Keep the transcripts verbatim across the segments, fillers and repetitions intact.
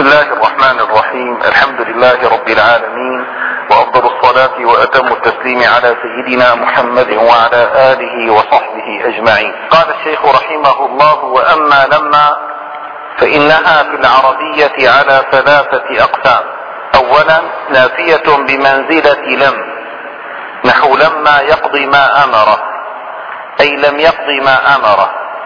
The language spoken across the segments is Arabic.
الله الرحمن الرحيم. الحمد لله رب العالمين، وأفضل الصلاة وأتم التسليم على سيدنا محمد وعلى آله وصحبه أجمعين. قال الشيخ رحمه الله: وأما لما فإنها في العربية على ثلاثة أقسام. أولا نافية بمنزلة لم، نحو لما يقضي ما أمره، أي لم يقضي ما أمره.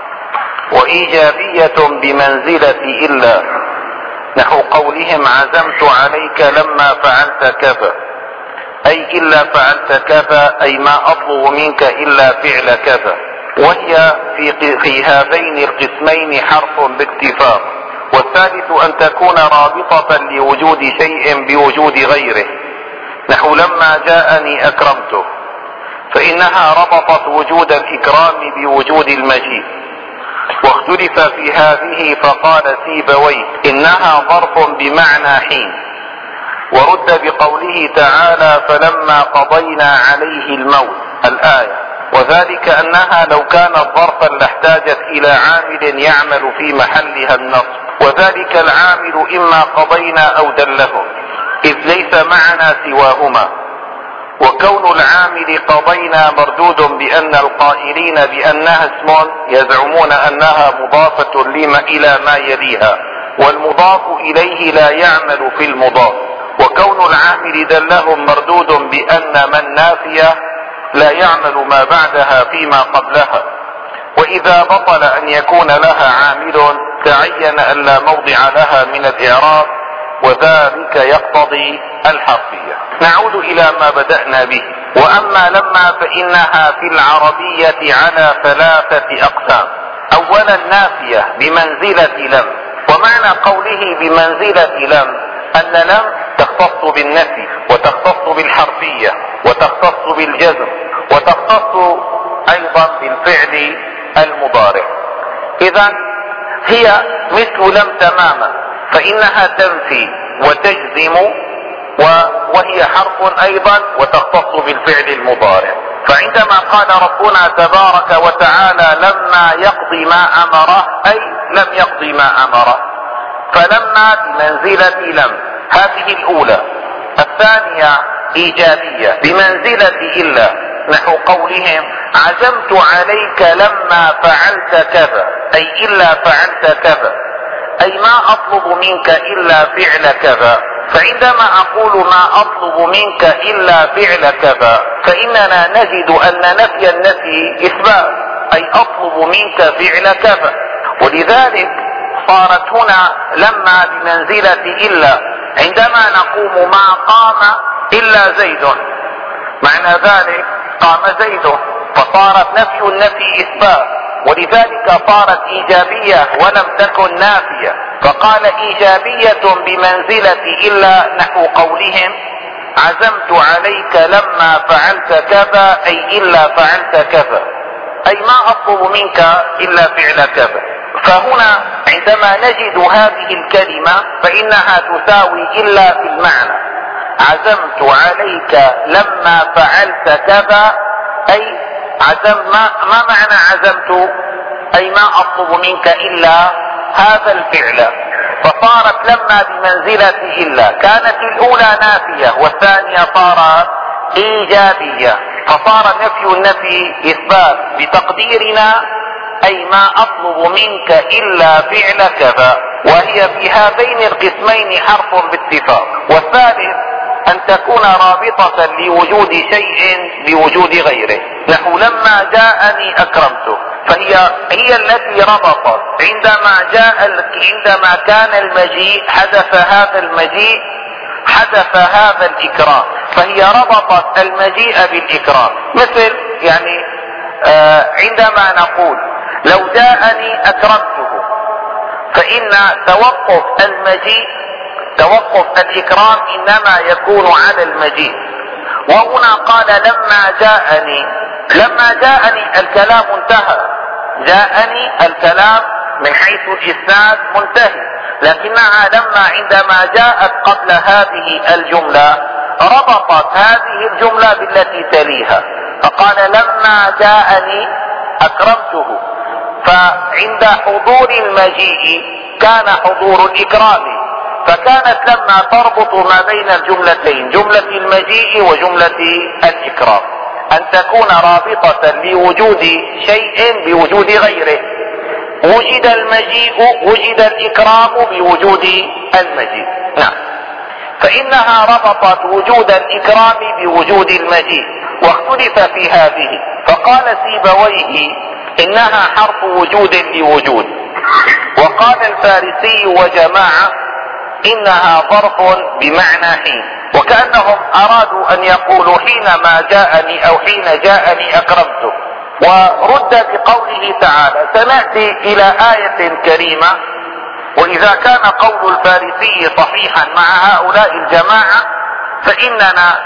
وإيجابية بمنزلة إلا، نحو قولهم عزمت عليك لما فعلت كذا، أي إلا فعلت كذا، أي ما أطلب منك إلا فعل كذا. وهي في, في هذين القسمين حرف باتفاق. والثالث أن تكون رابطة لوجود شيء بوجود غيره، نحو لما جاءني أكرمته، فإنها ربطت وجود الإكرام بوجود المجيء. واختلف في هذه فقال سيبويه إنها ظرف بمعنى حين، ورد بقوله تعالى فلما قضينا عليه الموت الآية، وذلك أنها لو كانت ظرفا لاحتاجت إلى عامل يعمل في محلها النصب، وذلك العامل إما قضينا أو دلهم، إذ ليس معنا سواهما. وكون العامل قضينا مردود بأن القائلين بأنها اسم يزعمون أنها مضافة لما إلى ما يليها، والمضاف إليه لا يعمل في المضاف. وكون العامل دلهم مردود بأن من نافية لا يعمل ما بعدها فيما قبلها. وإذا بطل أن يكون لها عامل تعين أن لا موضع لها من الإعراب، وذلك يقتضي الحرفية. نعود إلى ما بدأنا به. وأما لما فإنها في العربية على ثلاثة أقسام. أولا نافية بمنزلة لم. ومعنى قوله بمنزلة لم أن لم تختص بالنفي، وتختص بالحرفية، وتختص بالجزم، وتختص أيضا بالفعل المضارع. إذن هي مثل لم تماما، فإنها تنفي وتجزم، وهي حرف أيضا وتختص بالفعل المضارع. فعندما قال ربنا تبارك وتعالى لما يقضي ما أمره، أي لم يقضي ما أمره، فلما بمنزلة لم، هذه الأولى. الثانية إيجابية بمنزلة إلا، نحو قولهم عزمت عليك لما فعلت كذا، أي إلا فعلت كذا، أي ما أطلب منك إلا فعل كذا. فعندما أقول ما أطلب منك إلا فعل كذا، فإننا نجد أن نفي النفي إثبات، أي أطلب منك فعل كذا. ولذلك صارت هنا لما بمنزلة إلا. عندما نقوم ما قام إلا زيد، معنى ذلك قام زيد، فصارت نفي النفي إثبات، ولذلك صارت إيجابية ولم تكن نافية. فقال إيجابية بمنزلة إلا، نحو قولهم عزمت عليك لما فعلت كذا، أي إلا فعلت كذا، أي ما أطلب منك إلا فعل كذا. فهنا عندما نجد هذه الكلمة فإنها تساوي إلا في المعنى. عزمت عليك لما فعلت كذا، أي عزم ما, ما معنى عزمت؟ أي ما أطلب منك إلا هذا الفعل. فصارت لما بمنزلة إلا. كانت الأولى نافية والثانية صارت إيجابية، فصار نفي النفي إثبات بتقديرنا، أي ما أطلب منك إلا فعل كذا. وهي في هذين القسمين حرف باتفاق. والثالث أن تكون رابطة لوجود شيء بوجود غيره، نحو لما جاءني أكرمته، فهي هي التي ربطت. عندما جاء عندما كان المجيء حدث هذا المجيء، حدث هذا الإكرام، فهي ربطت المجيء بالإكرام. مثل يعني آه عندما نقول لو جاءني أكرمته، فإن توقف المجيء توقف الإكرام إنما يكون على المجيء. وهنا قال لما جاءني، لما جاءني الكلام انتهى، جاءني الكلام من حيث الإسناد منتهي، لكنها لما عندما جاءت قبل هذه الجملة ربطت هذه الجملة بالتي تليها، فقال لما جاءني أكرمته. فعند حضور المجيء كان حضور الإكرام، فكانت لما تربط ما بين الجملتين، جملة المجيء وجملة الإكرام، أن تكون رابطة لوجود شيء بوجود غيره. وجد المجيء وجد الإكرام بوجود المجيء. نعم، فإنها ربطت وجود الإكرام بوجود المجيء، واختلف في هذه، فقال سيبويه إنها حرف وجود لوجود، وقال الفارسي وجماعة إنها ظرف بمعنى حين، وكأنهم أرادوا أن يقولوا حينما جاءني أو حين جاءني أكرمته. ورد بقوله تعالى. سنأتي إلى آية كريمة، وإذا كان قول الفارسي صحيحا مع هؤلاء الجماعة فإننا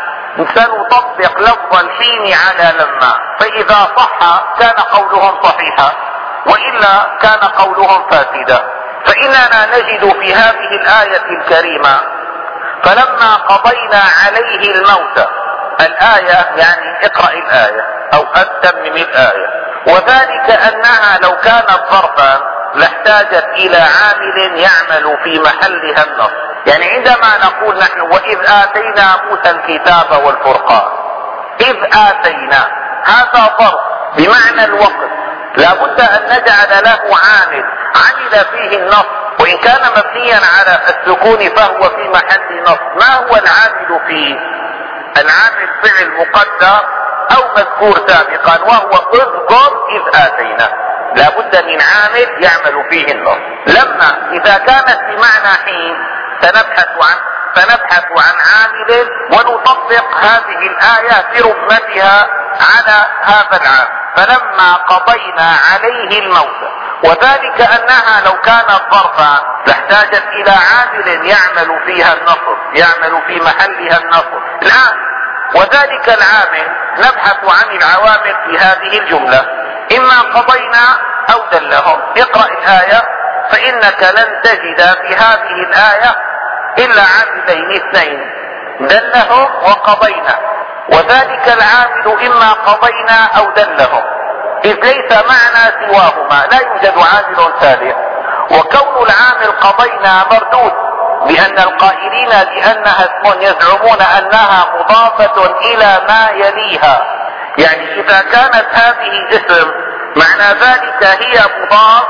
سنطبق لفظ الحين على لما، فإذا صح كان قولهم صحيحا، وإلا كان قولهم فاسدا. فإننا نجد في هذه الآية الكريمة فلما قضينا عليه الموت، الآية يعني اقرأ الآية أو أتمم الآية، وذلك أنها لو كانت ظرفا لاحتاجت إلى عامل يعمل في محلها النص. يعني عندما نقول نحن وإذ آتينا موسى الكتاب والفرقان، إذ آتينا هذا ظرف بمعنى الوقت، لا بد أن نجعل له عامل عمل فيه النص، وإن كان مبنيا على السكون فهو في محل نص. ما هو العامل فيه؟ العامل فعل مقدر أو مذكور سابقا، وهو اذكر إذ آتينا، لا بد من عامل يعمل فيه النص. لما إذا كانت بمعنى حين سنبحث عن سنبحث عن عامل ونطبق هذه الآية برمتها على هذا العامل. فلما قضينا عليه الموت، وذلك أنها لو كانت ظرفا لاحتاجت إلى عامل يعمل فيها النصب، يعمل في محلها النصب. الآن وذلك العامل نبحث عن العوامل في هذه الجملة، إما قضينا أو دلهم. اقرأ الآية فإنك لن تجد في هذه الآية إلا عاملين اثنين، دلهم وقضينا، وذلك العامل إما قضينا أو دلهم، إذ ليس معنى سواهما، لا يوجد عامل ثالث. وكون العامل قضينا مردود، لأن القائلين بأنها اسم يزعمون أنها مضافة إلى ما يليها، يعني إذا كانت هذه اسم معنى ذلك هي مضاف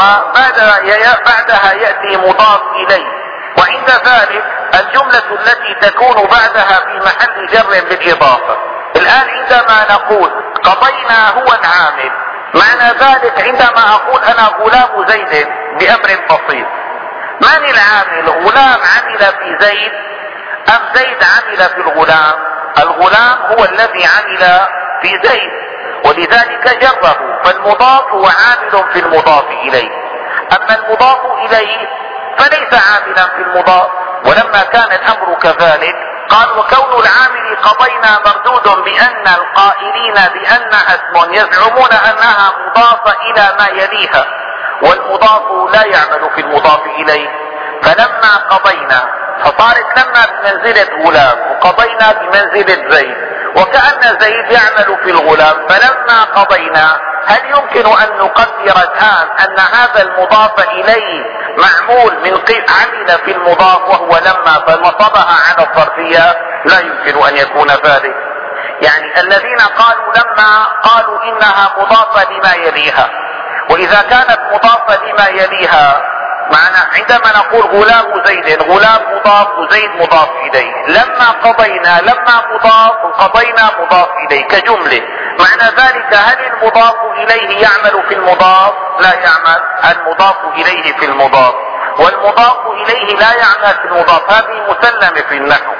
وبعدها يأتي مضاف إليه، وعند ذلك الجملة التي تكون بعدها في محل جر بالإضافة. الآن عندما نقول قضينا هو العامل، معنى ذلك عندما أقول أنا غلام زيد بأمر بسيط، من العامل؟ غلام عمل في زيد أم زيد عمل في الغلام؟ الغلام هو الذي عمل في زيد، ولذلك جره، فالمضاف هو عامل في المضاف إليه، أما المضاف إليه فليس عاملا في المضاف. ولما كان الأمر كذلك قال وكون العامل قضينا مردود بأن القائلين بأنها اسم يزعمون أنها مضافة إلى ما يليها، والمضاف لا يعمل في المضاف إليه. فلما قضينا فصارت لما بمنزلة غلام، وقضينا بمنزلة زيد، وكأن زيد يعمل في الغلام. فلما قضينا، هل يمكن أن نقدر الآن أن هذا المضاف إليه معمول من قيل عمل في المضاف وهو لما فنصبها على الظرفية؟ لا يمكن أن يكون ذلك. يعني الذين قالوا لما قالوا إنها مضافة لما يليها، وإذا كانت مضافة لما يليها معنى عندما نقول غلام زيد، غلام مضاف وزيد مضاف إليه، لما قضينا لما مضاف وقضينا مضاف إليه كجملة، معنى ذلك هل المضاف إليه يعمل في المضاف؟ لا يعمل المضاف إليه في المضاف، والمضاف إليه لا يعمل في المضاف، هذه مسلمة في النحو.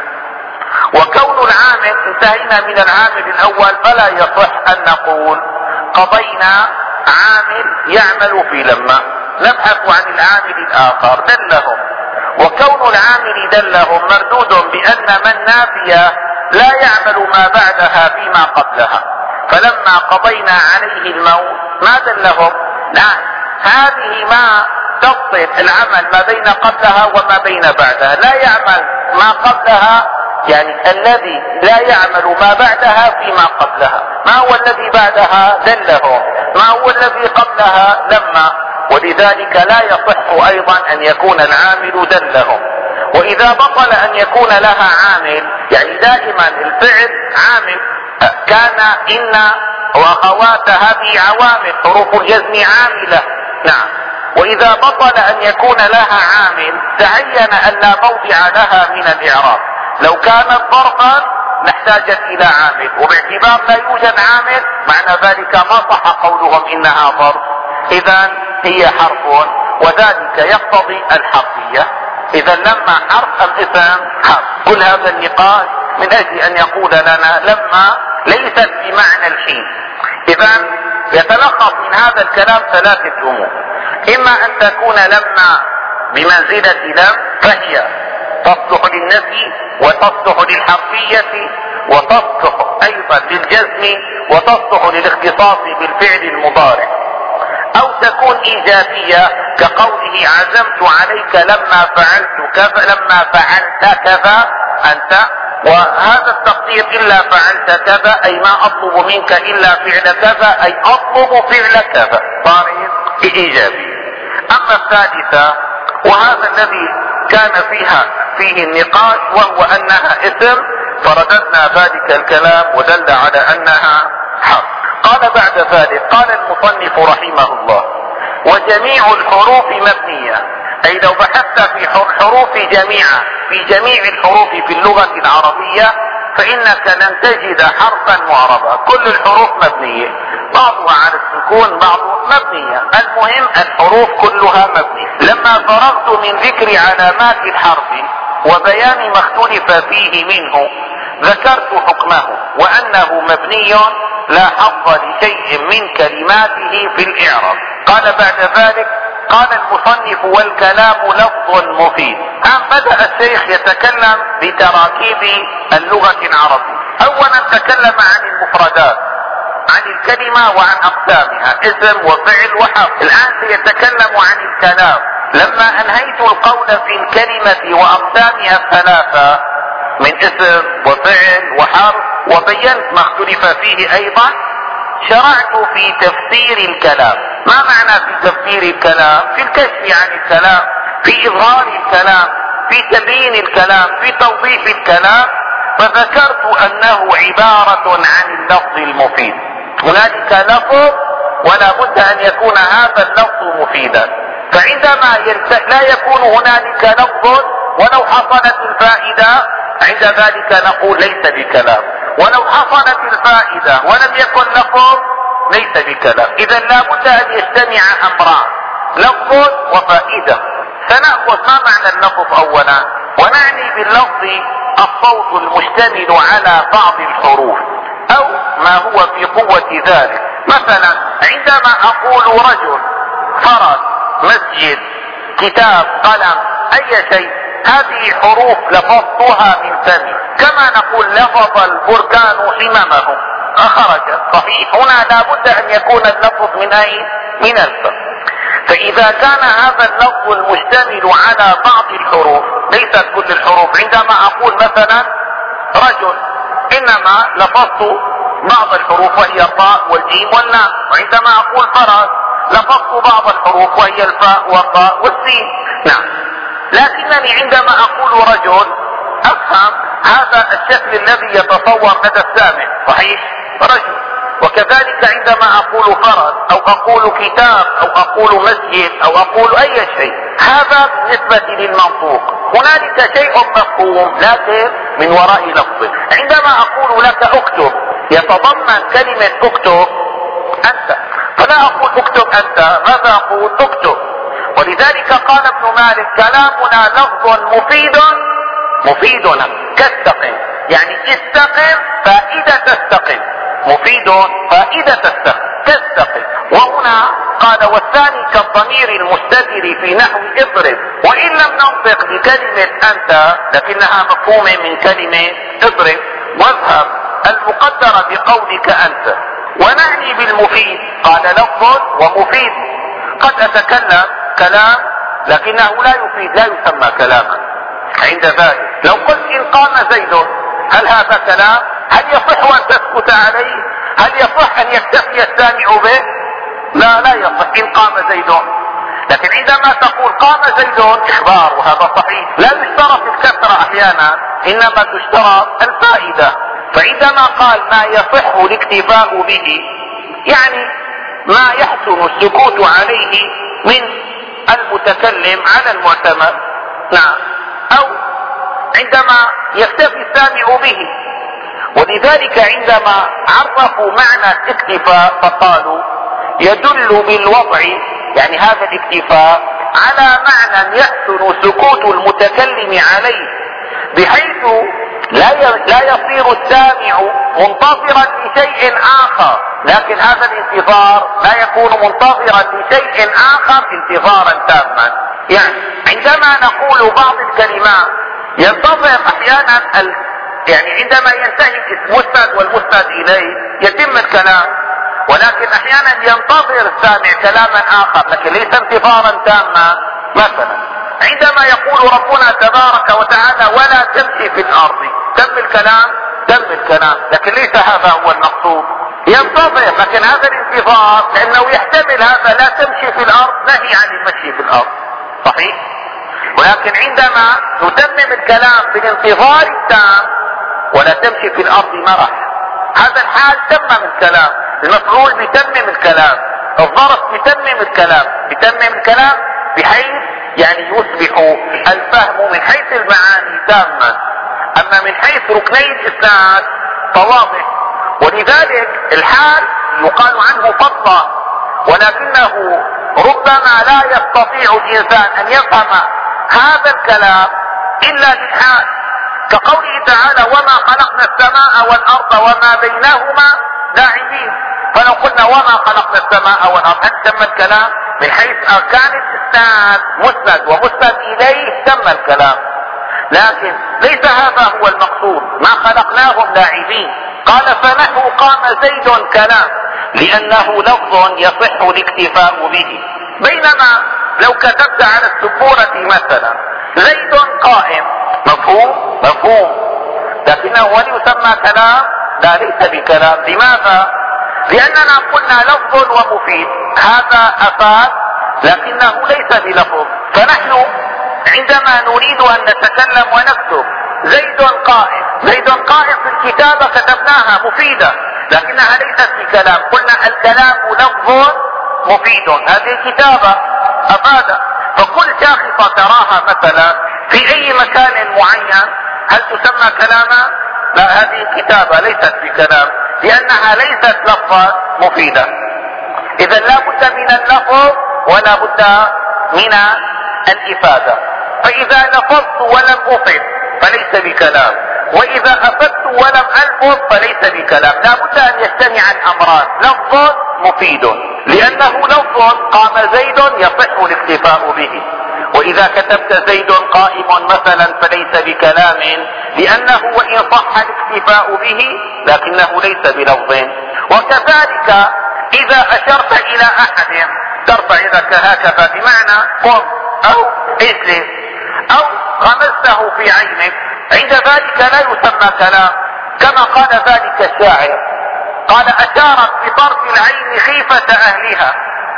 وكون العامل انتهينا من العامل الأول، فلا يصح أن نقول قضينا عامل يعمل في لما، نبحث عن العامل الآخر دلهم. وكون العامل دلهم مردود بأن من نافية لا يعمل ما بعدها فيما قبلها، فلما قضينا عليه الموت ما دلهم؟ لا، هذه ما تفصل العمل ما بين قبلها وما بين بعدها، لا يعمل ما قبلها، يعني الذي لا يعمل ما بعدها فيما قبلها. ما هو الذي بعدها؟ دلهم. ما هو الذي قبلها؟ لما. ولذلك لا يصح أيضا أن يكون العامل دلهم. واذا بطل ان يكون لها عامل، يعني دائما الفعل عامل، كان ان واخوات هذه عوامل، حروف الجزم عاملة. نعم. واذا بطل ان يكون لها عامل تعين ان لا موضع لها من الاعراب. لو كانت ظرفا لاحتاجت الى عامل، وباعتبار لا يوجد عامل معنى ذلك ما صح قولهم انها ظرف، اذا هي حرف، وذلك يقتضي الحرفية. اذا لما حرف الاسم حرف. كل هذا النقاش من اجل ان يقول لنا لما ليست بمعنى الحين. اذا يتلخص من هذا الكلام ثلاثة امور: اما ان تكون لما بمنزلة لم، فهي تصلح للنفي وتصلح للحرفية وتصلح ايضا للجزم وتصلح للاختصاص بالفعل المضارع، او تكون ايجابية كقوله عزمت عليك لما فعلت كذا، لما فعلت كذا انت، وهذا التقدير الا فعلت كذا اي ما اطلب منك الا فعل كذا اي اطلب فعل كذا، صارت ايجابي. اما الثالثة وهذا الذي كان فيها فيه النقاش وهو انها اسم، فرددنا ذلك الكلام ودل على انها حرف. قال بعد ذلك قال المصنف رحمه الله: وجميع الحروف مبنية، اي لو بحثت في حروف جميعا في جميع الحروف في اللغة العربية فانك لن تجد حرفا معربا، كل الحروف مبنية، بعضها على السكون بعضها مبنية، المهم الحروف كلها مبنية. لما فرغت من ذكر علامات الحرف وبيان ما اختلف فيه منه ذكرت حكمه وانه مبني لا حظ لشيء من كلماته في الاعراب. قال بعد ذلك قال المصنف: والكلام لفظ مفيد. الآن بدأ الشيخ يتكلم بتراكيب اللغة العربية. اولا تكلم عن المفردات، عن الكلمة وعن اقسامها، اسم وفعل وحرف. الان سيتكلم عن الكلام. لما انهيت القول في الكلمة واقسامها الثلاثة من اسم وفعل وحرف وبينت ما اختلف فيه ايضا، شرعت في تفسير الكلام. ما معنى في تفسير الكلام؟ في الكشف عن الكلام، في اظهار الكلام، في تبيين الكلام، في توضيح الكلام. فذكرت انه عبارة عن اللفظ المفيد. هنالك لفظ ولا بد ان يكون هذا اللفظ مفيدا، فعندما يلت... لا يكون هنالك لفظ ولو حصلت الفائدة عند ذلك نقول ليس بكلام، ولو حصلت الفائدة ولم يكن لفظ ليس بكلام. اذا لا بد ان يجتمع امران: لفظ وفائدة. سنأخذ ما معنى اللفظ اولا، ونعني باللفظ الصوت المشتمل على بعض الحروف او ما هو في قوة ذلك. مثلا عندما اقول رجل، فرس، مسجد، كتاب، قلم، اي شيء، هذه حروف لفظتها من فمي. كما نقول لفظ البركان حممه، اخرج. صحيح، هنا لا بد ان يكون اللفظ من اين؟ من الفم. فاذا كان هذا اللفظ المشتمل على بعض الحروف، ليست كل الحروف، عندما اقول مثلا رجل انما لفظت بعض الحروف وهي الراء والجيم واللام، وعندما اقول فرس لفظت بعض الحروف وهي الفاء والراء والسين. نعم، لكنني عندما اقول رجل افهم هذا الشكل الذي يتصور لدى السامع، صحيح، رجل. وكذلك عندما اقول فرس او اقول كتاب او اقول مسجد او اقول اي شيء، هذا بالنسبة للمنطوق. هنالك شيء مفهوم لكن من وراء لفظ. عندما اقول لك اكتب، يتضمن كلمة اكتب انت، فلا اقول اكتب انت، ماذا اقول؟ اكتب. ولذلك قال ابن مالك: كلامنا لفظ مفيد مفيد كاستقم، يعني استقم فائدة تستقم، مفيد فائدة تستقم تستقم. وهنا قال: والثاني كالضمير المستتر في نحو اضرب، وان لم ننطق بكلمة انت لكنها مفهومة من كلمة اضرب، واذهب المقدرة بقولك انت. ونعني بالمفيد قال لفظ ومفيد. قد اتكلم كلام لكنه لا يفيد، لا يسمى كلاما. عند ذلك لو قلت ان قام زيد، هل هذا كلام؟ هل يصح ان تسكت عليه؟ هل يصح ان يكتفي السامع به؟ لا لا يصح ان قام زيد. لكن عندما تقول قام زيد اخبار، وهذا صحيح، لا يشترط احيانا انما تشترط الفائدة. فعندما قال ما يصح الاكتفاء به يعني ما يحسن السكوت عليه من المتكلم على المعتمد. نعم. او عندما يكتفي السامع به. ولذلك عندما عرفوا معنى الاكتفاء فقالوا يدل بالوضع يعني هذا الاكتفاء على معنى يحسن سكوت المتكلم عليه بحيث لا يصير السامع منتظرا لشيء اخر، لكن هذا الانتظار لا يكون منتظرا لشيء اخر انتظارا تاما. يعني عندما نقول بعض الكلمات ينتظر احيانا ال... يعني عندما ينتهي المسند والمسند اليه يتم الكلام، ولكن احيانا ينتظر السامع كلاما اخر لكن ليس انتظارا تاما. مثلا عندما يقول ربنا تبارك وتعالى ولا تمشي في الارض، تم الكلام تم الكلام لكن ليس هذا هو المقصود. ينتظر لكن هذا الانتظار لانه يحتمل هذا لا تمشي في الارض نهي عن المشي في الارض صحيح. ولكن عندما نتمم الكلام بالانتظار التام ولا تمشي في الارض مرح، هذا الحال تمم الكلام، المفعول بتمم الكلام، الظرف بتمم الكلام، بتمم الكلام بحيث يعني يصبح الفهم من حيث المعاني تاما. اما من حيث ركني الاسناد فواضح. ولذلك الحال يقال عنه فضلا، ولكنه ربما لا يستطيع الانسان ان يفهم هذا الكلام الا بالحال، كقوله تعالى وما خلقنا السماء والارض وما بينهما لاعبين. فلو قلنا وما خلقنا السماء والارض هل تم الكلام؟ من حيث اركان الاسناد مسند ومسند اليه تم الكلام، لكن ليس هذا هو المقصود. ما خلقناهم لاعبين. قال فنحو قام زيد كلام لانه لفظ يصح الاكتفاء به. بينما لو كتبت على السبورة مثلا زيد قائم مفهوم مفهوم لكنه هل يسمى كلام؟ لا ليس بكلام. لماذا؟ لاننا قلنا لفظ ومفيد، هذا افاد لكنه ليس بلفظ. فنحن عندما نريد ان نتكلم ونكتب زيد قائم، زيد قائم في الكتابة كتبناها مفيدة لكنها ليست بكلام. قلنا الكلام لفظ مفيد، هذه الكتابة افاد. فكل شاخصة تراها مثلا في اي مكان معين هل تسمى كلاما؟ لا، هذه الكتابة ليست بكلام لانها ليست لفظا مفيدة. اذا لا بد من اللفظ ولا بد من الافادة. فاذا لفظت ولم افد فليس بكلام، واذا افدت ولم الفظ فليس بكلام. لا بد ان يجتمع الامران، لفظ مفيد لانه لفظ قام زيد يصح الاكتفاء به، واذا كتبت زيد قائم مثلا فليس بكلام لانه وان صح الاكتفاء به لكنه ليس بلفظ. وكذلك اذا اشرت الى احد ترفع يدك هكذا بمعنى قم او اجلس او غمزته في عينك، عند ذلك لا يسمى كلام، كما قال ذلك الشاعر قال اشارت بطرف العين خيفة اهلها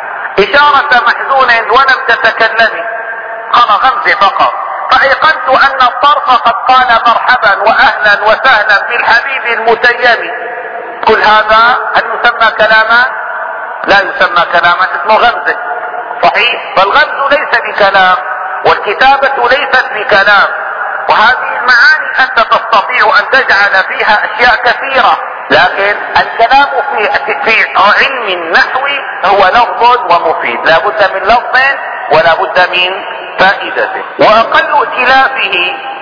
اشارة محزون ولم تتكلمي، قال غمز فقط، فايقنت ان الطرف قد قال مرحبا واهلا وسهلا بالحبيب المتيم. كل هذا هل يسمى كلاما؟ لا يسمى كلاما، اسمه غمز صحيح. فالغمز ليس بكلام والكتابة ليست بكلام. وهذه المعاني انت تستطيع ان تجعل فيها اشياء كثيرة، لكن الكلام في, في علم النحو هو لفظ ومفيد، لا بد من لفظ ولا بد من فائدته. واقل ائتلافه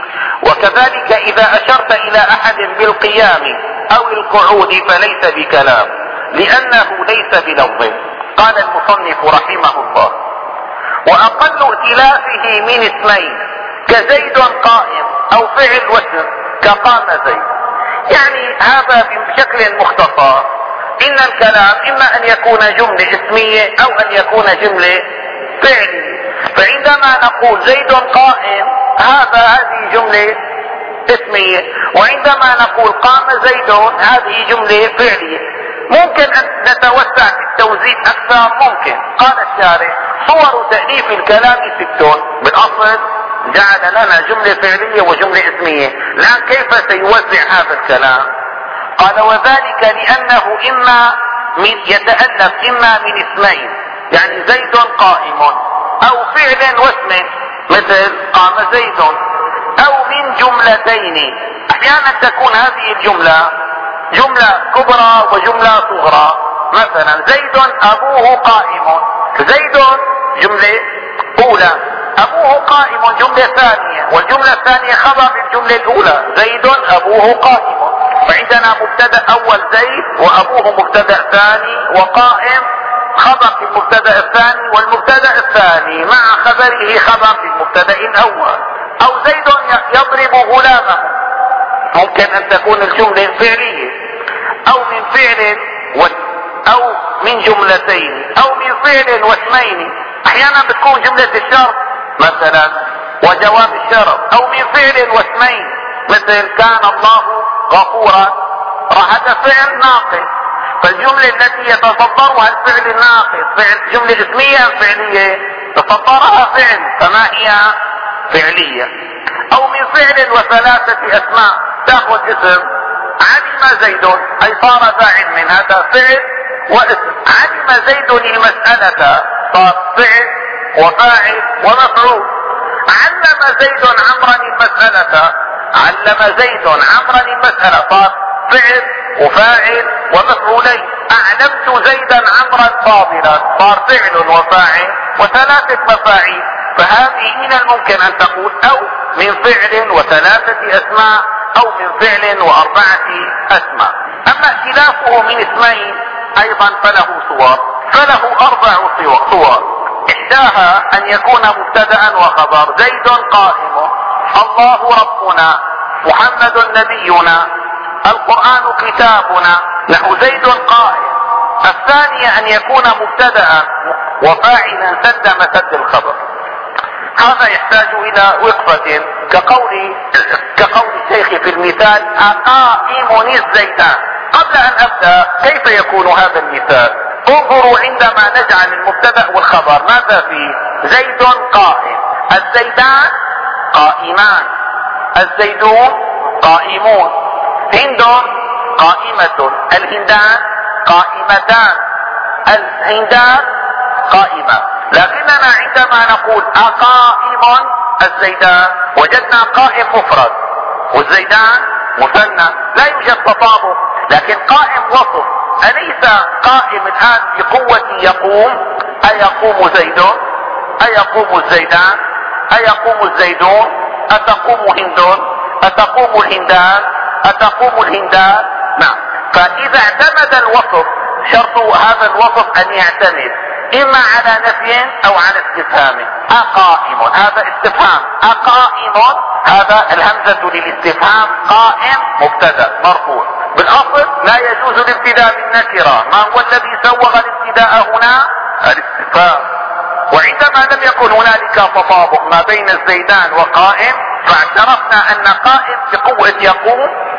وكذلك اذا اشرت الى احد بالقيام او القعود فليس بكلام لانه ليس بلفظ. قال المصنف رحمه الله واقل ائتلافه من اسمين كزيد قائم او فعل واسم كقام زيد. يعني هذا بشكل مختصر ان الكلام اما ان يكون جملة اسمية او ان يكون جملة فعلية. فعندما نقول زيد قائم هذا هذه جملة اسمية، وعندما نقول قام زيد هذه جملة فعلية. ممكن ان نتوسع في التوزيع اكثر، ممكن. قال الشارع صور تأليف الكلام ست، بالاصل جعل لنا جملة فعلية وجملة اسمية. الآن كيف سيوزع هذا الكلام؟ قال وذلك لأنه إما من يتألف إما من اسمين، يعني زيد قائم، أو فعل واسم مثل قام زيد، أو من جملتين. أحيانا تكون هذه الجملة جملة كبرى وجملة صغرى. مثلا زيد أبوه قائم، زيد جملة أولى، أبوه قائم جملة ثانية، والجملة الثانية خبر الجملة الأولى، زيد أبوه قائم. فعندنا مبتدأ أول زيد، وأبوه مبتدأ ثاني، وقائم خبر المبتدأ الثاني، والمبتدأ الثاني مع خبره خبر المبتدأ الأول. أو زيد يضرب غلامه، ممكن أن تكون الجملة فعلية، أو من فعل و... أو من جملتين، أو من فعل واسمين. أحيانا بتكون جملة الشرط مثلا وجواب الشرط، أو من فعل واسمين مثل كان الله غفورا، هذا فعل ناقص. فالجملة التي يتصدرها الفعل الناقص فعل جملة اسمية أم فعلية؟ تصدرها فعل، فما هي فعلية. أو من فعل وثلاثة أسماء، تأخذ اسم علم زيد، أي صار ذا علم، هذا فعل واسم. علم زيد المسألة، صار فعل وفاعل ومفعول. علم زيد عمرا المسألة، علم زيد عمرا المسألة، صار فعل وفاعل ومفعولين. أعلمت زيدا عمرا فاضلا، صار فعل وفاعل وثلاثة مفاعيل. فهذه من الممكن أن تقول أو من فعل وثلاثة أسماء، أو من فعل وأربعة أسماء. أما اختلافه من اسمين أيضا فله صور، فله أربع صور. إحداها أن يكون مبتدأ وخبر، زيد قائم، الله ربنا، محمد نبينا، القرآن كتابنا، نحو زيد قائم. الثانية أن يكون مبتدأ وفاعلا سد مسد الخبر. هذا يحتاج إلى وقفة، كقول كقول الشيخ في المثال أقائم الزيدان. قبل أن أبدأ كيف يكون هذا المثال؟ انظروا عندما نجعل المبتدأ والخبر ماذا فيه؟ زيد قائم، الزيدان قائمان، الزيدون قائمون، هند قائمة، الهندان قائمتان، الهندان قائمة. لكننا عندما نقول أقائم الزيدان وجدنا قائم مفرد والزيدان مثنى، لا يوجد تطابق. لكن قائم وصف، أليس قائم الآن بقوة يقوم؟ أيقوم زيد؟ أيقوم الزيدان؟ أيقوم الزيدون؟ أتقوم هند؟ أتقوم الهندان؟ أتقوم الهندان؟ نعم. فإذا اعتمد الوصف، شرط هذا الوصف أن يعتمد إما على نفي أو على استفهام. أقائم هذا استفهام، أقائم هذا الهمزة للاستفهام، قائم مبتدأ مرفوع. بالأصل لا يجوز الابتداء بالنكرة، ما هو الذي سوغ الابتداء هنا؟ الاستفهام. وعندما لم يكن هنالك تطابق ما بين الزيدان وقائم، فاعترفنا أن قائم بقوة يقوم،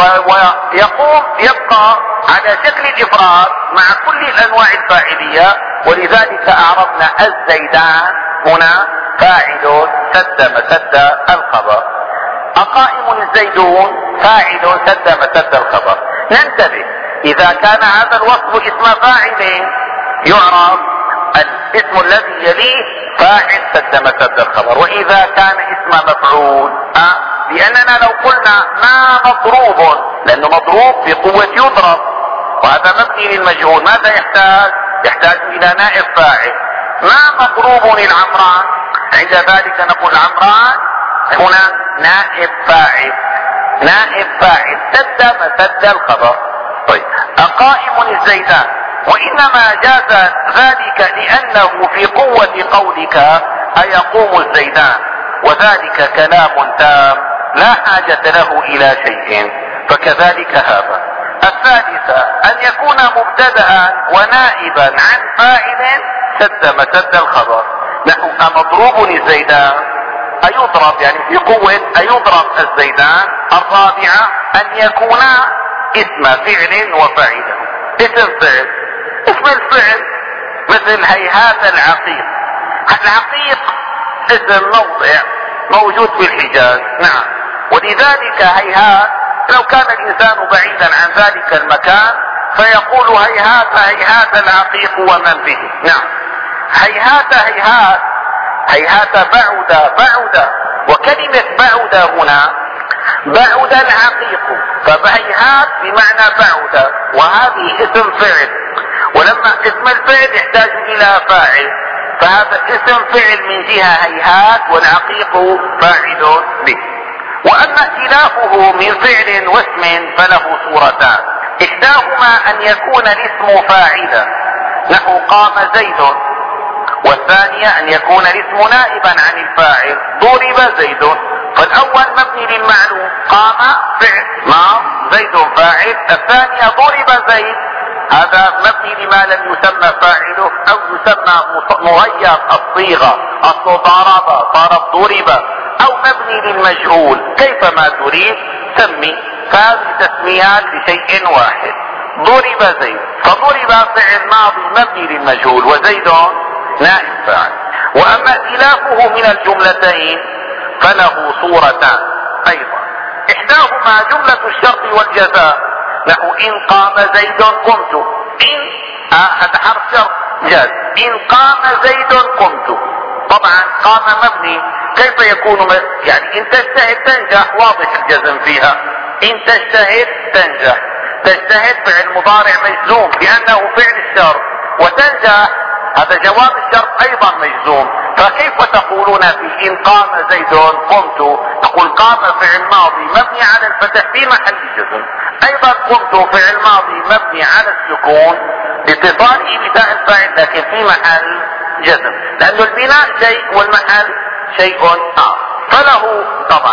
ويقوم يبقى على شكل الإفراد مع كل الأنواع الفاعلية، ولذلك أعرفنا الزيدان هنا فاعل سد مسد الخبر، أقائم الزيدون فاعل سد مسد الخبر. ننتبه، إذا كان هذا الوصف اسم فاعل يعرف الاسم الذي يليه فاعل سد مسد الخبر، وإذا كان اسم مفعول أه لأننا لو قلنا ما مضروب، لأنه مضروب بقوة يضرب، وهذا مبني للمجهول، ماذا يحتاج؟ يحتاج إلى نائب فاعل. ما مضروب العمران، عند ذلك نقول عمران هنا نائب فاعل، نائب فاعل سد مسد الخبر. طيب أقائم الزيدان، وإنما جاز ذلك لأنه في قوة قولك أيقوم الزيدان، وذلك كلام تام لا حاجة له إلى شيء، فكذلك هذا. الثالثة أن يكون مبتدأ ونائبا عن فاعل سد مسد الخبر، نحو أمضروب الزيدان، أيضرب يعني في قوة أيضرب الزيدان. الرابعة أن يكون اسم فعل وفاعله، اسم فعل، اسم الفعل مثل هيهات العقيق. العقيق اسم موضع موجود في الحجاز. نعم. ولذلك هيهات لو كان الانسان بعيدا عن ذلك المكان فيقول هيهات هيهات العقيق ومن به. نعم. هيهات هيهات هيهات بعد بعد، وكلمة بعد هنا بعد العقيق، فهيهات بمعنى بعد، وهذه اسم فعل، ولما اسم الفعل يحتاج الى فاعل، فهذا اسم فعل من جهة هيهات، والعقيق فاعل به. واما ائتلافه من فعل واسم فله صورتان، احداهما ان يكون الاسم فاعلا نحو قام زيد، والثانية ان يكون الاسم نائبا عن الفاعل ضرب زيد. فالاول مبني للمعلوم قام فعل ما زيد فاعل، الثانية ضرب زيد هذا مبني لما لم يسمى فاعله او يسمى مغير الصيغة، اصل ضرب ضرب ضرب، او مبني للمجهول كيفما تريد سمي، فهذه تسميات لشيء واحد. ضرب زيد، فضرب فعل ماضي مبني للمجهول وزيد نائب فاعل. واما ائتلافه من الجملتين فله صورتان ايضا، احداهما جملة الشرط والجزاء نحو ان قام زيد قمت، ان هذا حرف شرط جاز، ان قام زيد قمت. طبعا قام مبني كيف يكون يعني ان تجتهد تنجح، واضح الجزم فيها، ان تجتهد تنجح، تجتهد فعل مضارع مجزوم لانه فعل الشرط، وتنجح هذا جواب الشرط ايضا مجزوم، فكيف تقولون في ان قام زيد قمت؟ تقول قام فعل ماضي مبني على الفتح في محل جزم، ايضا قمت فعل ماضي مبني على السكون لاتصاله بتاء الفاعل لكن في محل جزم، لأن البناء شيء والمحل شيء آخر. فله طبعا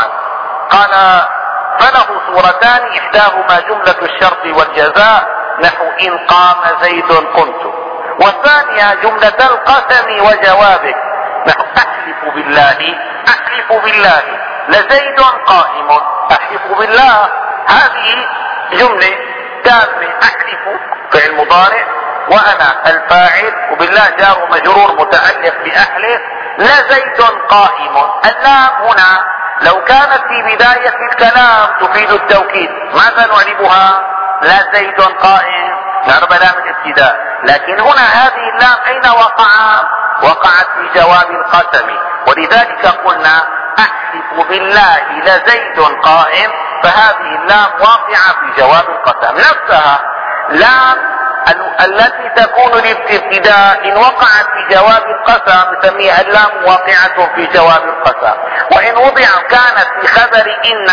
قال فله صورتان احداهما جملة الشرط والجزاء نحو ان قام زيد قمت، والثانية جملة القسم وجوابه نحو احلف بالله احلف بالله لزيد قائم، احلف بالله هذه جملة تامة، احلف فعل مضارع وانا الفاعل وبالله جار ومجرور متعلق باحلف، لزيد قائم. اللام هنا لو كانت في بداية الكلام تفيد التوكيد ماذا نعربها؟ لزيد قائم، نعرب لام الابتداء، لكن هنا هذه اللام اين وقع؟ وقعت في جواب القسم، ولذلك قلنا احلف بالله لزيد قائم، فهذه اللام واقعة في جواب القسم نفسها. لام التي تكون للابتداء ان وقعت في جواب القسم نسميها اللام واقعة في جواب القسم، وان وضع كانت في خبر ان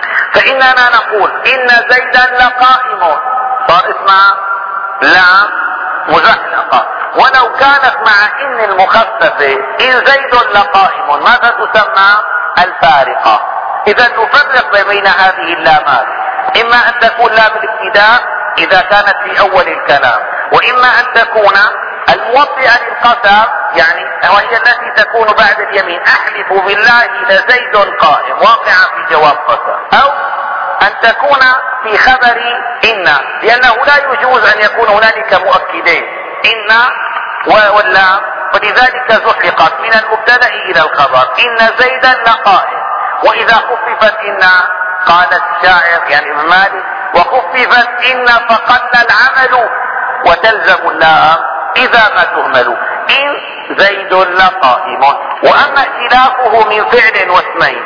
فاننا نقول ان زيدا لقائم، صار اسمها لام مزحلقة. ولو كانت مع ان المخففة ان زيد لقائم ماذا تسمى؟ الفارقة. اذا نفرق بين هذه اللامات، اما ان تكون لام الابتداء اذا كانت في اول الكلام، واما ان تكون الموطئة للقسم يعني وهي التي تكون بعد اليمين، احلف بالله لزيد قائم واقعة في جواب قسم، او ان تكون في خبر ان، لانه لا يجوز ان يكون هنالك مؤكدين ان واللام، ولذلك زحلقت من المبتدأ الى الخبر ان زيدا لقائم. واذا خففت ان قال الشاعر يعني ابن مالك وخففت ان فقل العمل وتلزم اللام اذا ما تهمل، ان زيد لقائم. واما ائتلافه من فعل واسمين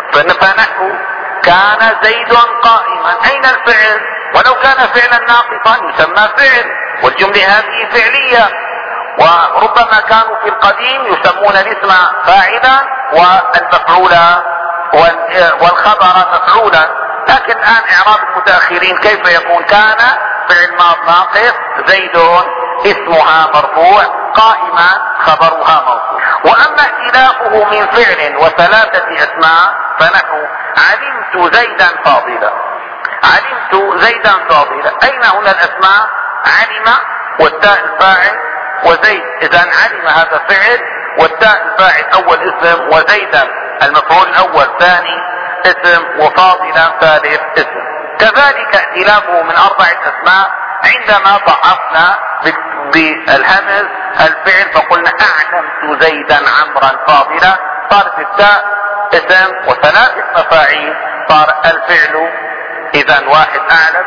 فنحو كان زيد قائما، اين الفعل؟ ولو كان فعلا ناقصا يسمى فعل، والجملة هذه فعلية، وربما كانوا في القديم يسمون الاسم فاعلا والمفعول والخبر مفعولا، لكن الان اعراب المتاخرين كيف يكون؟ كان فعل ماض ناقص زيد اسمها مرفوع قائما خبرها موصول. واما ائتلافه من فعل وثلاثة اسماء فنحو علمت زيدا فاضلا، علمت زيدا فاضلا، اين هنا الاسماء؟ علم والتاء الفاعل وزيد، اذا علم هذا فعل والتاء الفاعل اول اسم، وزيدا المفعول الاول ثاني اسم، وفاضلا ثالث اسم. كذلك ائتلافه من اربعة اسماء عندما ضعفنا بالهمز الفعل فقلنا اعلمت زيدا عمرا فاضلا، صارت التاء اسم وثلاثة مفاعيل صار الفعل اذا واحد اعلم،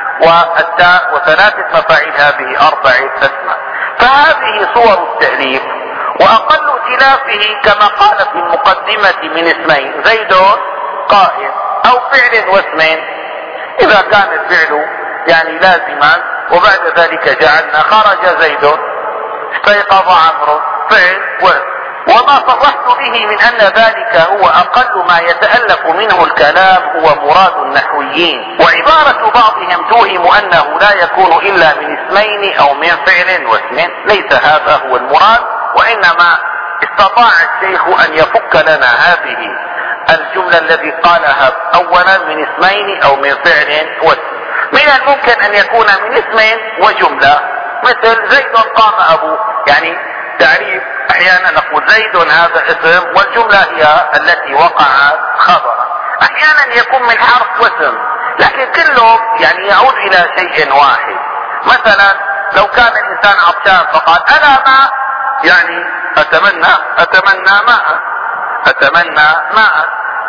والتاء وثلاثة مفاعيل هذه اربعة اسماء. فهذه صور التأليف، واقل ائتلافه كما قال في المقدمة من اسمين زيد قائم او فعل واسمين. اذا كان الفعل يعني لازما وبعد ذلك جعلنا خرج زيد استيقظ عمرو فعل واسم. وما صرحت به من ان ذلك هو اقل ما يتألف منه الكلام هو مراد النحويين، وعبارة بعضهم توهم انه لا يكون الا من اسمين او من فعل واسم. ليس هذا هو المراد، وانما استطاع الشيخ ان يفك لنا هذه الجملة التي قالها اولا من اسمين او من فعل واسم. من الممكن ان يكون من اسمين وجملة، مثل زيد قام ابوه، يعني تعريف احيانا نقول زيد هذا اسم والجملة هي التي وقعت خبرا. احيانا يكون من حرف واسم لكن كله يعني يعود الى شيء واحد. مثلا لو كان الانسان عطشان فقال انا ماء، يعني اتمنى اتمنى ماء اتمنى ماء،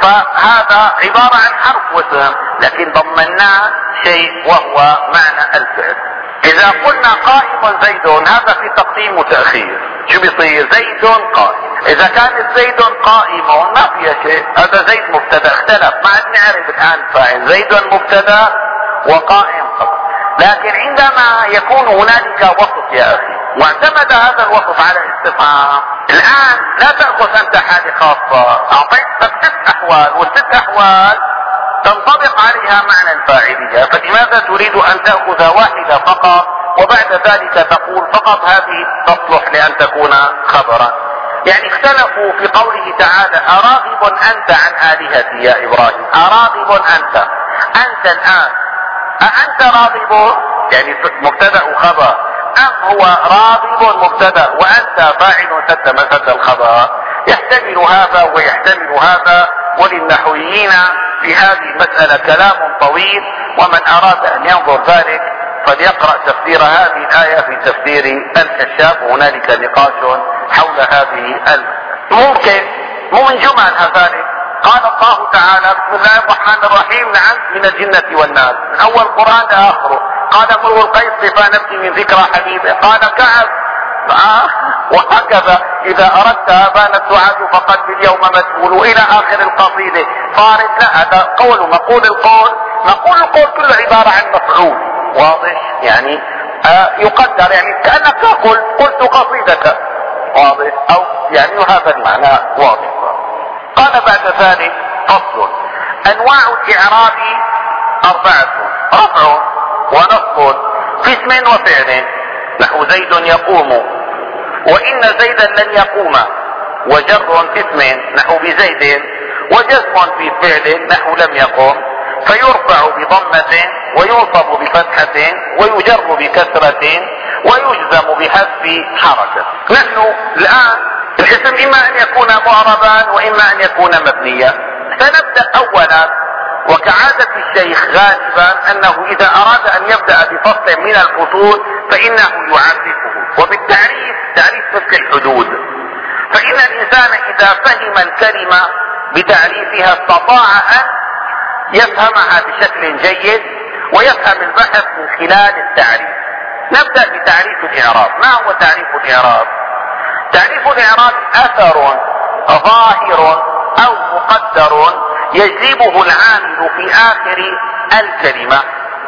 فهذا عبارة عن حرف واسم لكن ضمناه شيء وهو معنى الفعل. اذا قلنا قائم زيد هذا في تقديم وتأخير، شو بيصير؟ زيد قائم. اذا كان زيد قائم ما فيها شيء، هذا زيد مبتدا اختلف، ما عاد نعرف الان فاعل، زيد مبتدا وقائم خبر. لكن عندما يكون هنالك وصف يا اخي واعتمد هذا الوصف على استفهام، الان لا تأخذ انت حالة خاصة، اعطيتك ست احوال والست احوال تنطبق عليها معنى الفاعلية، فلماذا تريد ان تأخذ واحدة فقط وبعد ذلك تقول فقط هذه تصلح لان تكون خبرا؟ يعني اختلفوا في قوله تعالى اراغب انت عن الهتي يا ابراهيم، اراغب انت، انت الان اانت راغب يعني مبتدا وخبر، ام هو راغب مبتدا وانت فاعل سد مسد الخبر؟ يحتمل هذا ويحتمل هذا، وللنحويين في هذه المسألة كلام طويل، ومن اراد ان ينظر ذلك فليقرأ تفسير هذه الآية في تفسير الكشاف، وهنالك نقاش حول هذه المسألة. ممكن مو من جمل ذلك قال الله تعالى بسم الله الرحمن الرحيم نعم من الجنة والناس، من اول القرآن لاخره. قال امرؤ القيس صفا نفسي من ذكرى حبيبه، قال كعب آه وهكذا اذا اردت بانت تعاد فقد باليوم مسؤول الى اخر القصيدة. فارد لا، هذا قول مقول القول، مقول القول كله عبارة عن مفعول واضح، يعني آه يقدر، يعني كأنك تقول قلت قصيدك واضح، او يعني هذا المعنى واضح. قال بعد ذلك فصل انواع الاعراب اربعة: رفع ونصب في اسم وفعل، نحو زيد يقوم وان زيدا لن يقوم، وجر في اسم نحو بزيد، وجزم في فعل نحو لم يقم، فيرفع بضمة وينصب بفتحة ويجر بكسرة ويجزم بحذف حركة. نحن الآن الاسم إما أن يكون معربا وإما أن يكون مبنيا. سنبدأ أولا، وكعادة الشيخ غالبا أنه إذا أراد أن يبدأ بفصل من الفصول فإنه يعرفه، وبالتعريف تعريف مثل الحدود، فإن الإنسان إذا فهم الكلمة بتعريفها استطاع أن يفهمها بشكل جيد ويفهم البحث من خلال التعريف. نبدأ بتعريف الإعراب. ما هو تعريف الإعراب؟ تعريف الإعراب أثر ظاهر أو مقدر يجلبه العامل في آخر الكلمة،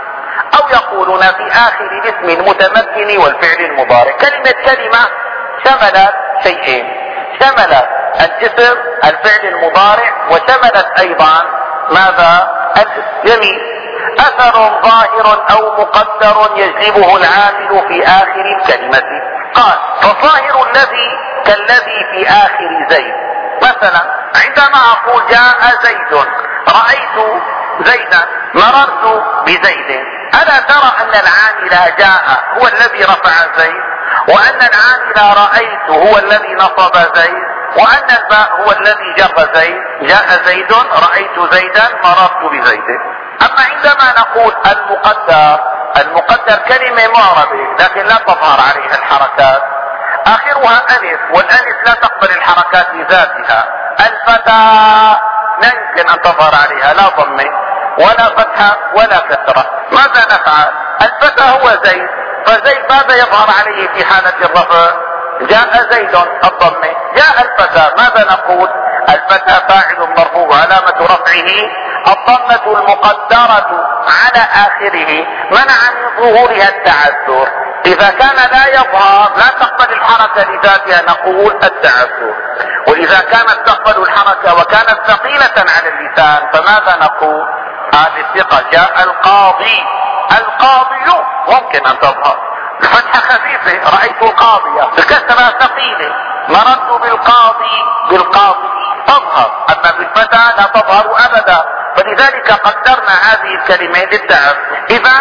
أو يقولون في آخر الاسم المتمكن والفعل المضارع. كلمة كلمة شملت شيئين، شملت الاسم الفعل المضارع وشملت أيضا ماذا؟ الجميل. اثر ظاهر او مقدر يجلبه العامل في اخر الكلمة. قال فالظاهر الذي كالذي في اخر زيد، مثلا عندما اقول جاء زيد، رأيت زيدا، مررت بزيد، الا ترى ان العامل جاء هو الذي رفع زيد، وان العامل رأيت هو الذي نصب زيد، وان الباء هو الذي جر زيد. جاء زيد، رأيت زيدا، مررت بزيد. اما عندما نقول المقدر، المقدر كلمة معربة لكن لا تظهر عليها الحركات، اخرها الف، والالف لا تقبل الحركات لذاتها. الفتى لا يمكن ان تظهر عليها لا ضمه ولا فتحه ولا كسره. ماذا نفعل؟ الفتى هو زيد، فزيد ماذا يظهر عليه في حالة الرفع؟ جاء زيد الضمه. جاء الفتى ماذا نقول؟ الفتى فاعل مرفوع علامة رفعه الضمة المقدرة على آخره منع من ظهورها التعذر. إذا كان لا يظهر لا تقبل الحركة لذاتها نقول التعذر، وإذا كانت تقبل الحركة وكانت ثقيلة على اللسان فماذا نقول؟ هذه الثقة. جاء القاضي، القاضي ممكن أن تظهر الفتحة خفيفة، رأيت القاضية، الكسرة ثقيلة، مررت بالقاضي، بالقاضي تظهر، أما بالفتى لا تظهر أبدا. فلذلك قدرنا هذه الكلمة للتعب. إذا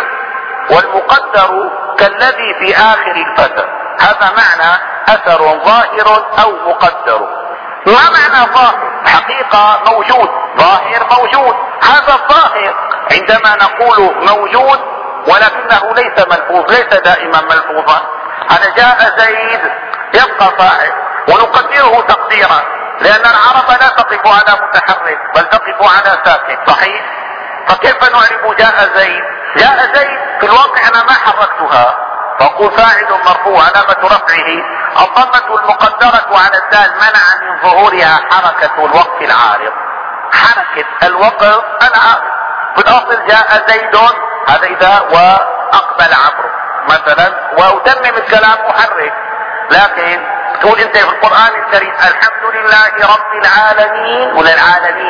والمقدر كالذي في آخر الفتى، هذا معنى أثر ظاهر أو مقدر. ما معنى ظاهر؟ حقيقة موجود، ظاهر موجود. هذا الظاهر عندما نقول موجود ولكنه ليس ملفوظ، ليس دائما ملفوظا. هذا جاء زيد يبقى فاعل ونقدره تقديرا، لأن العرب لا تقف على متحرك بل تقف على ساكن، صحيح؟ فكيف نعرب جاء زيد؟ جاء زيد في الواقع أنا ما حركتها، فأقول فاعل مرفوع علامة رفعه الضمة المقدرة على الدال منع من ظهورها حركة الوقف العارض. حركة الوقف العارض في الأصل جاء زيد، هذا إذا وأقبل عمرو مثلا وأتمم الكلام محرك. لكن تقول أنت في القرآن الكريم الحمد لله رب العالمين ولا العالمين؟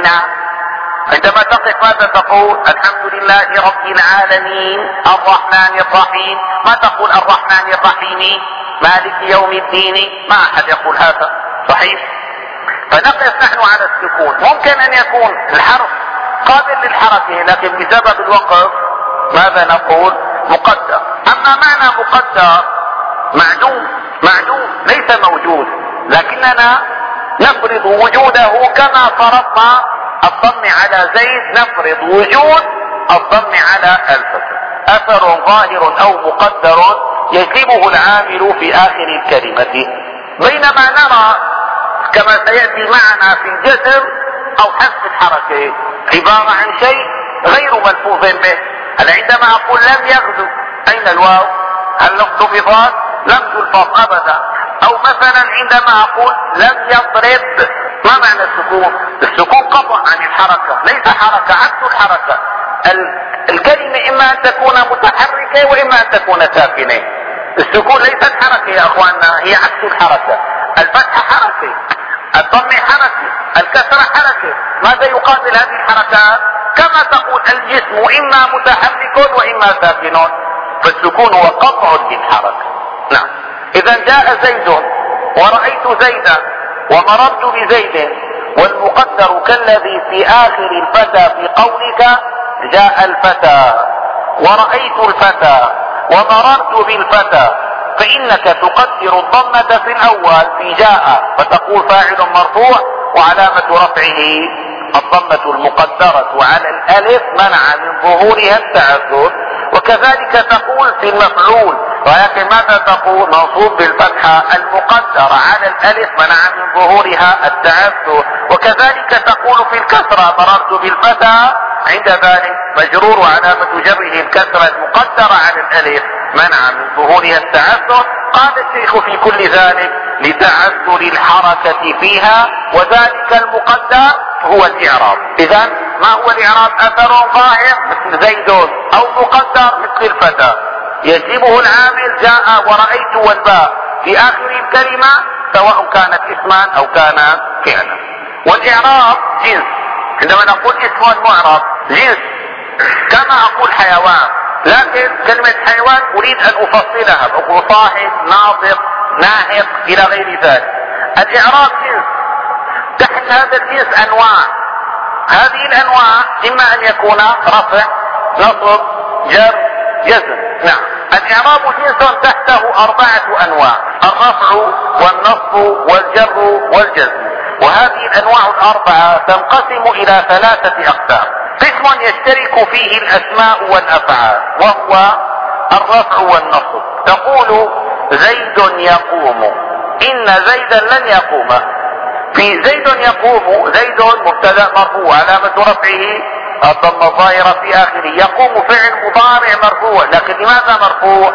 عندما تقف ماذا تقول؟ الحمد لله رب العالمين الرحمن الرحيم. ما تقول الرحمن الرحيم مالك يوم الدين، ما أحد يقول هذا، صحيح؟ فنقف نحن على السكون. ممكن أن يكون الحرف قابل للحركة لكن بسبب الوقف ماذا نقول؟ مقدر. أما معنى مقدر معدوم، معدوم ليس موجود، لكننا نفرض وجوده كما فرضنا الضم على زيد نفرض وجود الضم على الفتى. أثر ظاهر أو مقدر يجلبه العامل في آخر الكلمة. بينما نرى كما سيأتي معنا في الجزر أو حذف الحركة عبارة عن شيء غير ملفوظ به. هل عندما أقول لم يغزو أين الواو؟ هل لفظت؟ لم تلفظ أبدا. أو مثلا عندما أقول لم يضرب، ما معنى السكون؟ السكون قطع عن الحركة، ليس حركة، عكس الحركة. الكلمة إما أن تكون متحركة وإما أن تكون ساكنة. السكون ليست حركة يا أخواننا، هي عكس الحركة. الفتحة حركة، الضم حركة، الكسرة حركة. ماذا يقابل هذه الحركات؟ كما تقول الجسم إما متحرك وإما ساكن، فالسكون هو قطع للحركة. نعم. إذا جاء زيد ورأيت زيدا ومررت بزيد، والمقدر كالذي في آخر الفتى في قولك جاء الفتى ورأيت الفتى ومررت بالفتى، فإنك تقدر الضمة في الأول في جاء فتقول فاعل مرفوع وعلامة رفعه الضمة المقدرة على الألف منع من ظهورها التعذر. وكذلك تقول في المفعول، ولكن ماذا تقول؟ منصوب بالفتحة المقدرة على الألف منع من ظهورها التعذر. وكذلك تقول في الكسرة مررت بالفتى، عند ذلك مجرور علامة جره الكسرة المقدرة على الألف منع من ظهورها التعذر. قال الشيخ في كل ذلك لتعذر الحركة فيها، وذلك المقدر هو الإعراب. إذن ما هو الإعراب؟ أثر ظاهر مثل زيد أو مقدر مثل الفتى يجيبه العامل جاء ورأيت والباء في آخر الكلمة سواء كانت اسما أو كان فعلا. والإعراب جنس، عندما نقول اسم معرب جنس، كما أقول حيوان، لكن كلمة حيوان أريد أن أفصلها، أقول صاحب، ناطق، ناهق إلى غير ذلك. الإعراب جنس، تحت هذا الجنس أنواع، هذه الأنواع إما أن يكون رفع، نصب، جر، جزم. نعم. الإعراب جنس تحته أربعة أنواع: الرفع والنصب والجر والجزم. وهذه الأنواع الأربعة تنقسم إلى ثلاثة أقسام. قسم يشترك فيه الأسماء والأفعال وهو الرفع والنصب. تقول زيد يقوم، إن زيدا لن يقوم. في زيد يقوم، زيد مبتدأ مرفوع علامة رفعه الضمة الظاهرة في آخره. يقوم فعل مضارع مرفوع، لكن لماذا مرفوع؟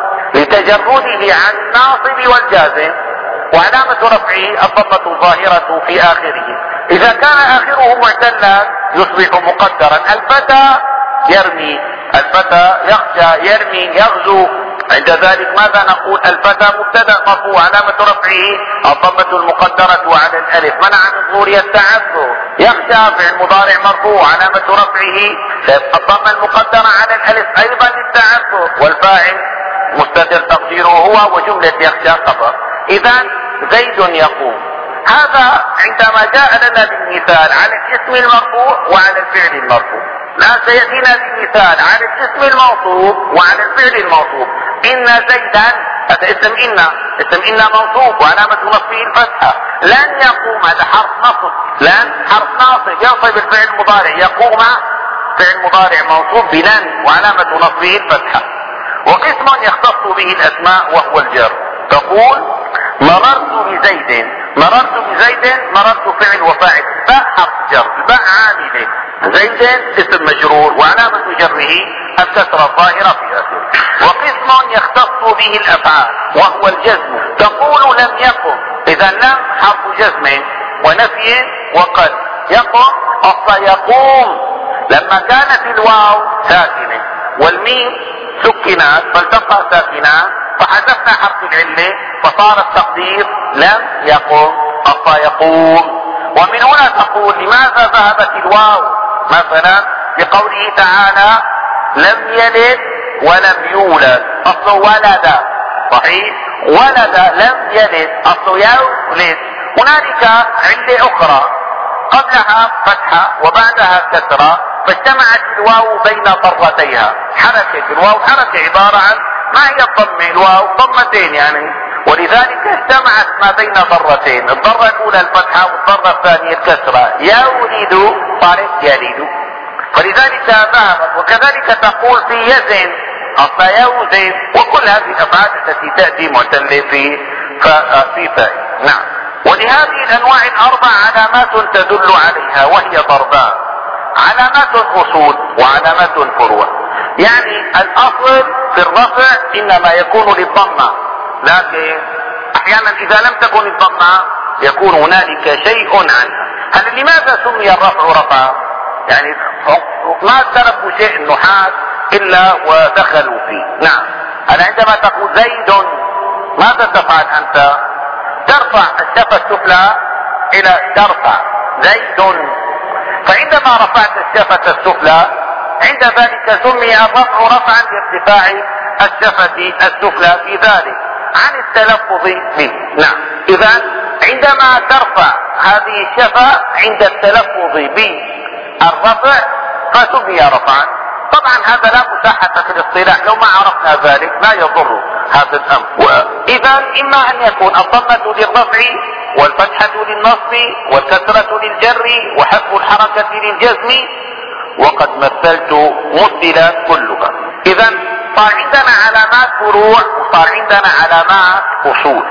لتجرده عن الناصب والجازم، وعلامة رفعه الضمة الظاهرة في آخره. إذا كان آخره معتلا يصبح مقدرا. الفتى يرمي، الفتى يخشى، يرمي، يغزو. عند ذلك ماذا نقول؟ الفتى مبتدأ مرفوع علامة رفعه الضمة المقدرة على الألف منع من ظهور التعذر. يخشى فعل مضارع مرفوع علامة رفعه الضمة المقدرة على الألف أيضا للتعذر، والفاعل مستتر تقديره هو، وجملة يخشى خبر. إذا زيد يقوم. هذا عندما جاء لنا بالمثال على الاسم المرفوع وعلى الفعل المرفوع. الآن سيأتينا بالمثال على الاسم الموصوف وعلى الفعل الموصوف. إن زيدا، هذا اسم إن، اسم إن منصوب وعلامة نصبه الفتحة. لن يقوم، هذا حرف نصب، لن حرف ناصب ينصب الفعل المضارع. يقوم فعل مضارع منصوب بلن وعلامة نصبه الفتحة. وقسم يختص به الأسماء وهو الجر. تقول مررت بزيد، مررت بزيد، مررت فعل وفاعل، باء حرف جر، باء عامله، زيد اسم مجرور وعلامة جره الكسرة الظاهرة في آخره. وقسم يختص به الأفعال وهو الجزم. تقول لم يقم، إذا لم حرف جزم ونفي وقد. يقم أصلا يقوم، لما كانت الواو ساكنة والميم سكنات فالتقى ساكنات فحذفنا حرف العلة فصار التقدير لم يقم أصلا يقوم. ومن هنا تقول لماذا ذهبت الواو مثلا بقوله تعالى لم يلد ولم يولد، أصله ولد، صحيح، ولد لم يلد أصله يولد. هنالك علة أخرى قبلها فتحة وبعدها كسرة فاجتمعت الواو بين ضرتيها. حركة الواو حركة عبارة عن ما هي الضمة؟ الواو ضمتين يعني، ولذلك اجتمعت ما بين ضرتين، الضرة الأولى الفتحة والضرة الثانية الكسرة. يولد صارت يلد، فلذلك ذهبت. وكذلك تقول في يزن أصلا يوزن، وكل هذه الأفعال التي تأتي معتلة في في فاء. نعم. ولهذه الأنواع الأربع علامات تدل عليها وهي ضربان: علامات الأصول وعلامات الفروع. يعني الأصل في الرفع إنما يكون للضمة، لكن أحيانا إذا لم تكن الضمة يكون هنالك شيء عنها. هل لماذا سمي الرفع رفعا؟ يعني ما تركوا شيء النحاة إلا ودخلوا فيه. نعم. أنا عندما تقول زيد ماذا تفعل أنت؟ ترفع الشفة السفلى إلى ترفع زيد، فعندما رفعت الشفة السفلى عند ذلك سمي الرفع رفعا لارتفاع الشفة السفلى في ذلك عن التلفظ به. نعم. إذا عندما ترفع هذه الشفة عند التلفظ بالرفع فسمي رفعا. طبعا هذا لا مساحة في الاصطلاح، لو ما عرفنا ذلك لا يضر هذا الأمر. إذا إما أن يكون الضمة للرفع والفتحة للنصب والكسرة للجر وحذف الحركة للجزم، وقد مثلت مثلات كلها. إذا صار عندنا علامات فروع وصار عندنا علامات أصول.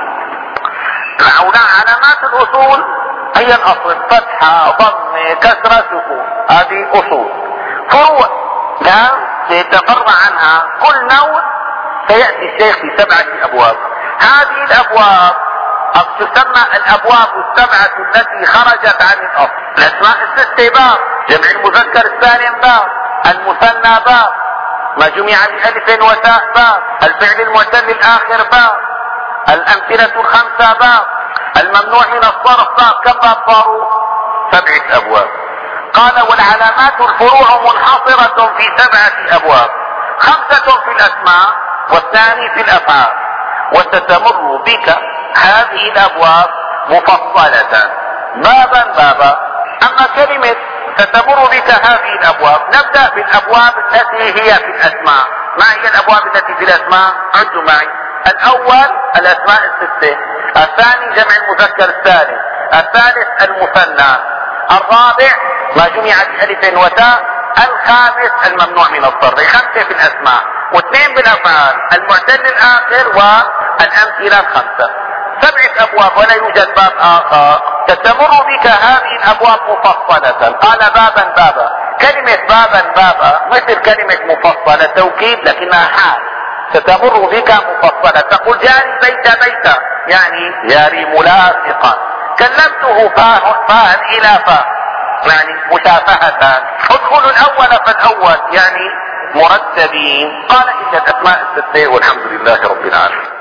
علامات الأصول هي الأصل: فتحة، ضم، كسرة، سكون، هذه أصول. فروع لا سيتفرع عنها كل نوع، سيأتي الشيخ في سبعة أبواب. هذه الأبواب تسمى الأبواب السبعة التي خرجت عن الأصل. الأسماء الستة باب، جمع المذكر السالم باب، المثنى باب، ما جمع بألف وتاء باب، الفعل المعتل الآخر باب، الأمثلة الخمسة باب، الممنوع من الصرف باب. كم باب صاروا؟ سبعة أبواب. قال والعلامات الفروع منحصرة في سبعة أبواب: خمسة في الأسماء والثاني في الأفعال. وستمر بك هذه الأبواب مفصلة بابا بابا. أما كلمة ستمر بك هذه الأبواب، نبدأ بالأبواب التي هي في الأسماء. ما هي الأبواب التي في الأسماء؟ عدوا معي. الأول الأسماء الستة، الثاني جمع المذكر السالم، الثالث المثنى، الرابع ما جمع بألف وتاء، الخامس الممنوع من الصرف. خمسة في الأسماء واثنين بالأفعال، المعتل الآخر والأمثلة الخمسة. سبعة الابواب ولا يوجد باب اخر، ستمر بك هذه الابواب مفصلة. قال بابا بابا، كلمة بابا بابا مثل كلمة مفصلة توكيد لكنها حال، ستمر بك مفصلة. تقول جاري بيت بيتا يعني جاري ملاصقا، كلمته فاه فاه الى فاه يعني مشافهة. ادخلوا الاول فالاول يعني مرتبين. قال ان الاسماء الستة والحمد لله رب العالمين.